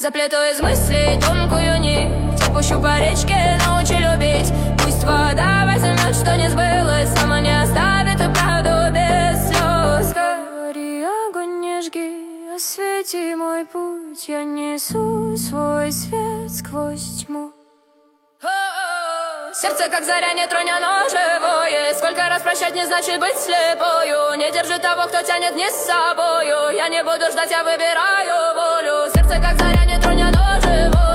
Заплету из мыслей тонкую нить, опущу по речке, научу любить. Пусть вода возьмет, что не сбылось, сама не оставит и правду без слез. Гори, огонь не жги, освети мой путь, я несу свой свет сквозь тьму. Сердце как заря, не тронь, оно живое. Сколько раз прощать не значит быть слепою. Не держи того, кто тянет не с собою. Я не буду ждать, я выбираю волю. Сердце как заря, не тронь, оно живое.